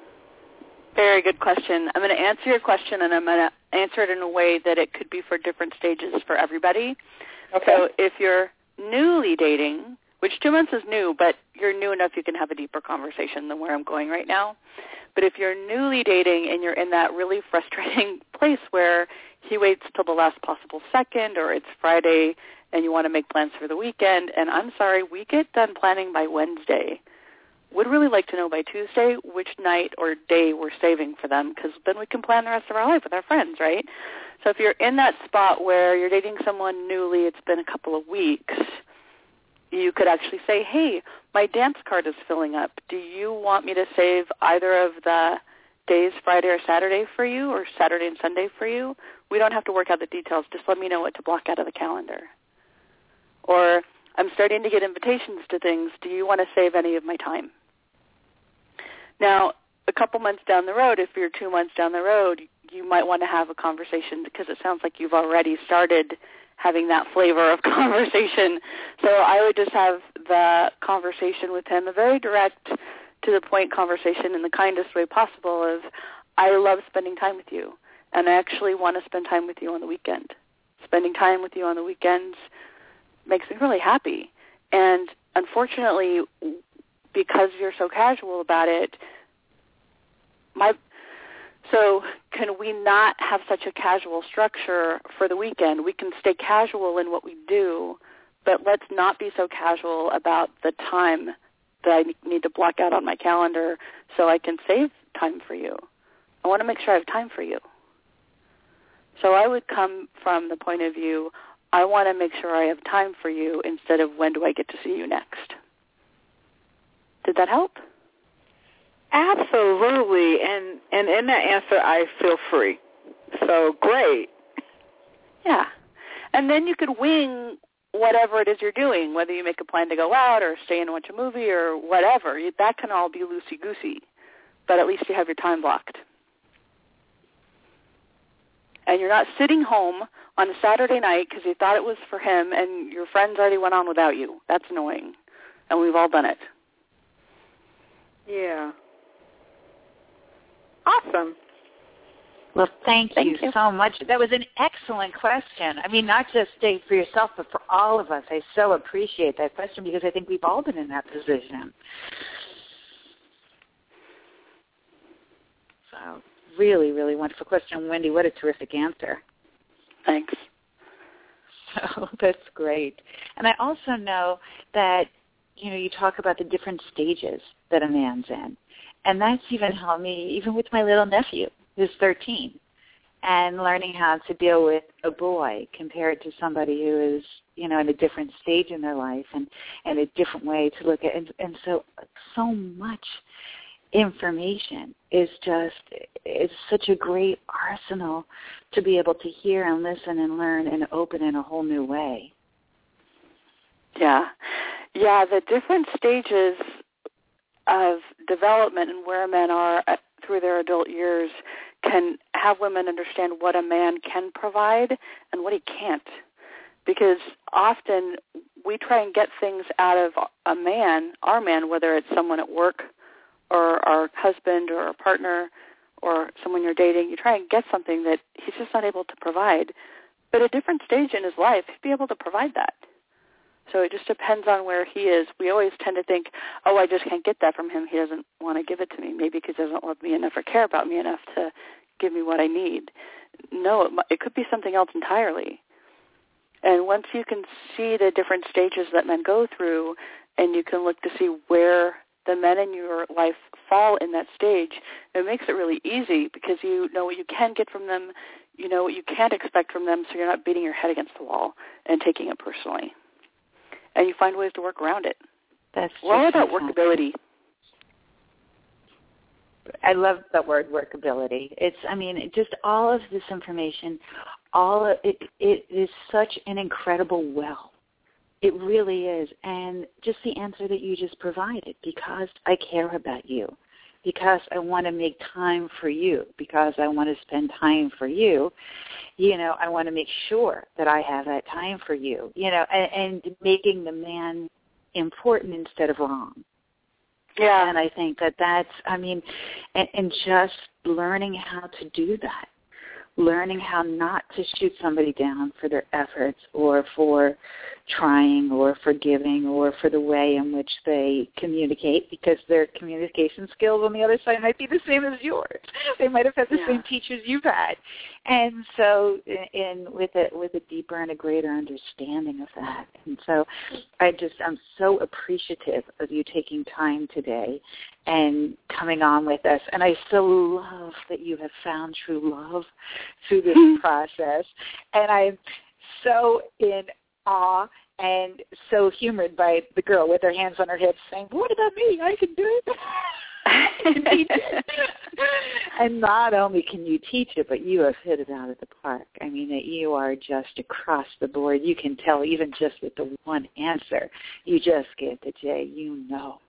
Very good question. I'm going to answer your question, and I'm going to answer it in a way that it could be for different stages for everybody. Okay. So if you're newly dating, which two months is new, but you're new enough you can have a deeper conversation than where I'm going right now. But if you're newly dating and you're in that really frustrating place where he waits till the last possible second, or it's Friday and you want to make plans for the weekend, and I'm sorry, we get done planning by Wednesday. Would really like to know by Tuesday which night or day we're saving for them, because then we can plan the rest of our life with our friends, right? So if you're in that spot where you're dating someone newly, it's been a couple of weeks, you could actually say, hey, my dance card is filling up. Do you want me to save either of the days, Friday or Saturday for you, or Saturday and Sunday for you? We don't have to work out the details. Just let me know what to block out of the calendar. Or I'm starting to get invitations to things. Do you want to save any of my time? Now, a couple months down the road, if you're two months down the road, you might want to have a conversation, because it sounds like you've already started having that flavor of conversation. So I would just have the conversation with him, a very direct, to the point conversation in the kindest way possible of, I love spending time with you, and I actually want to spend time with you on the weekend. Spending time with you on the weekends makes me really happy. And unfortunately, because you're so casual about it, my so can we not have such a casual structure for the weekend? We can stay casual in what we do, but let's not be so casual about the time that I need to block out on my calendar so I can save time for you. I want to make sure I have time for you. So I would come from the point of view, I want to make sure I have time for you instead of when do I get to see you next. Did that help? Absolutely. And, and in that answer, I feel free. So great. Yeah. And then you could wing whatever it is you're doing, whether you make a plan to go out or stay and watch a movie or whatever. That can all be loosey-goosey, but at least you have your time blocked. And you're not sitting home on a Saturday night because you thought it was for him and your friends already went on without you. That's annoying. And we've all done it. Yeah. Awesome. Well, thank, thank you, you so much. That was an excellent question. I mean, not just for yourself, but for all of us. I so appreciate that question because I think we've all been in that position. So really, really wonderful question. Wendy, what a terrific answer. Thanks. So that's great. And I also know that, you know, you talk about the different stages that a man's in. And that's even helped me, even with my little nephew, who's thirteen, and learning how to deal with a boy compared to somebody who is, you know, in a different stage in their life and, and a different way to look at it. And, and so, so much information is just, it's such a great arsenal to be able to hear and listen and learn and open in a whole new way. Yeah. Yeah, the different stages of development and where men are at, through their adult years can have women understand what a man can provide and what he can't. Because often we try and get things out of a man, our man, whether it's someone at work or our husband or a partner or someone you're dating, you try and get something that he's just not able to provide. But at a different stage in his life, he'd be able to provide that. So it just depends on where he is. We always tend to think, oh, I just can't get that from him. He doesn't want to give it to me, maybe because he doesn't love me enough or care about me enough to give me what I need. No, it, it could be something else entirely. And once you can see the different stages that men go through and you can look to see where the men in your life fall in that stage, it makes it really easy because you know what you can get from them, you know what you can't expect from them, so you're not beating your head against the wall and taking it personally. And you find ways to work around it. That's We're all about fantastic. workability. I love that word, workability. It's, I mean, it just all of this information, all of it, it is such an incredible well. It really is. And just the answer that you just provided, because I care about you, because I want to make time for you, because I want to spend time for you, you know, I want to make sure that I have that time for you, you know, and, and making the man important instead of wrong. Yeah. And I think that that's, I mean, and, and just learning how to do that, learning how not to shoot somebody down for their efforts or for trying or for giving or for the way in which they communicate, because their communication skills on the other side might be the same as yours. They might have had the yeah. same teachers you've had. And so in, with, a, with a deeper and a greater understanding of that. And so I just, I'm so appreciative of you taking time today and coming on with us. And I so love that you have found true love through this process. And I'm so in awe and so humored by the girl with her hands on her hips saying, what about me? I can do it. I can teach it. And not only can you teach it, but you have hit it out of the park. I mean, that you are just across the board. You can tell even just with the one answer you just get the Jay, you know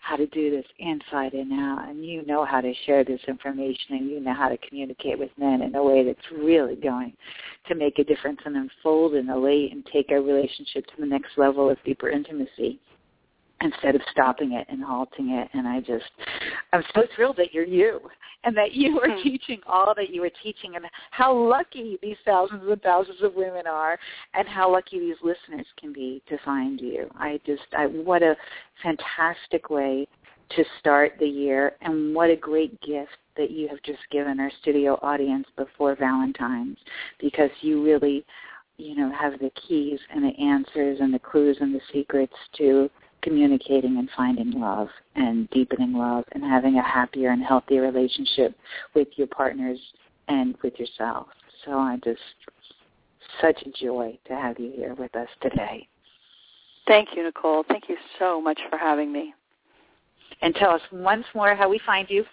how to do this inside and out, and you know how to share this information, and you know how to communicate with men in a way that's really going to make a difference and unfold and elate and take our relationship to the next level of deeper intimacy, instead of stopping it and halting it. And I just, I'm so thrilled that you're you and that you are mm-hmm. teaching all that you are teaching, and how lucky these thousands and thousands of women are, and how lucky these listeners can be to find you. I just, I, what a fantastic way to start the year, and what a great gift that you have just given our studio audience before Valentine's, because you really, you know, have the keys and the answers and the clues and the secrets to communicating and finding love and deepening love and having a happier and healthier relationship with your partners and with yourself. So I just, such a joy to have you here with us today. Thank you, Nicole. Thank you so much for having me. And tell us once more how we find you.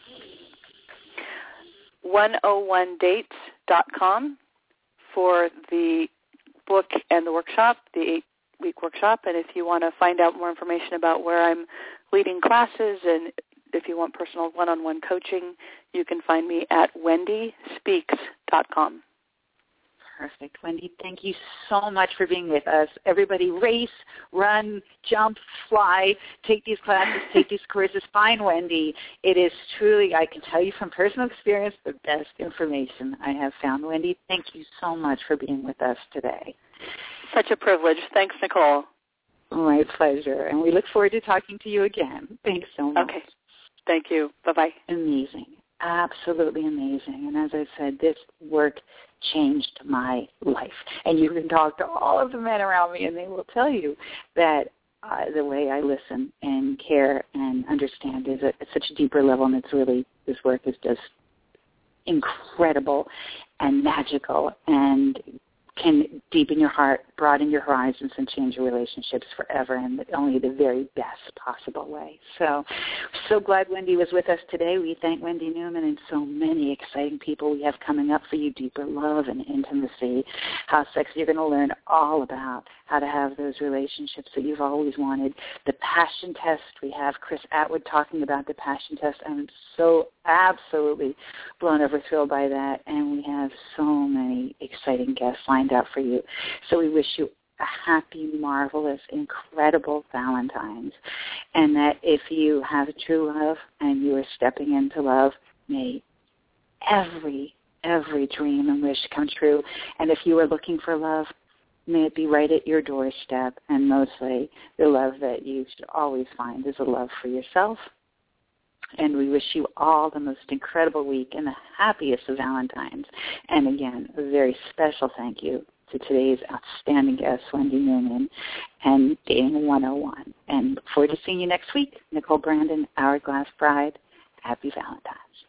one oh one dates dot com for the book and the workshop, the eight week workshop. And if you want to find out more information about where I'm leading classes, and if you want personal one-on-one coaching, you can find me at wendy speaks dot com. Perfect. Wendy, thank you so much for being with us. Everybody race, run, jump, fly, take these classes, take these courses, find Wendy. It is truly, I can tell you from personal experience, the best information I have found. Wendy, thank you so much for being with us today. Such a privilege. Thanks, Nicole. My pleasure. And we look forward to talking to you again. Thanks so much. Okay. Thank you. Bye-bye. Amazing. Absolutely amazing. And as I said, this work changed my life. And you can talk to all of the men around me, and they will tell you that uh, the way I listen and care and understand is at such a deeper level, and it's really, this work is just incredible and magical and can deepen your heart, broaden your horizons, and change your relationships forever in only the very best possible way. So, so glad Wendy was with us today. We thank Wendy Newman and so many exciting people we have coming up for you, deeper love and intimacy, how sexy. You're going to learn all about how to have those relationships that you've always wanted. The passion test, we have Chris Atwood talking about the passion test. I'm so absolutely blown over, thrilled by that, and we have so many exciting guests lined up for you. So we wish you a happy, marvelous, incredible Valentine's, and that if you have true love and you are stepping into love, may every, every dream and wish come true. And if you are looking for love, may it be right at your doorstep, and mostly the love that you should always find is a love for yourself. And we wish you all the most incredible week and the happiest of Valentines. And again, a very special thank you to today's outstanding guest, Wendy Newman, and Dating one oh one. And look forward to seeing you next week. Nicole Brandon, Hourglass Bride. Happy Valentine's.